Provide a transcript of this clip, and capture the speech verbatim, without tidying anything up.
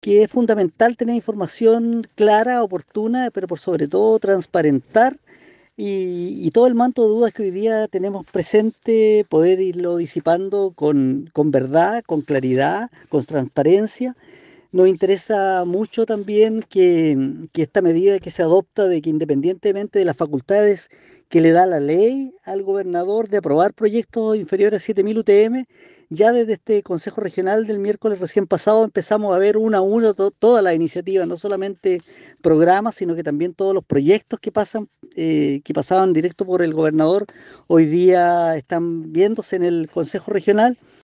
que es fundamental tener información clara, oportuna, pero por sobre todo transparentar y, y todo el manto de dudas que hoy día tenemos presente, poder irlo disipando con, con verdad, con claridad, con transparencia. Nos interesa mucho también que, que esta medida que se adopta de que independientemente de las facultades que le da la ley al gobernador de aprobar proyectos inferiores a siete mil U T M, ya desde este Consejo Regional del miércoles recién pasado empezamos a ver una a una to- todas las iniciativas, no solamente programas, sino que también todos los proyectos que pasan, eh, que pasaban directo por el gobernador, hoy día están viéndose en el Consejo Regional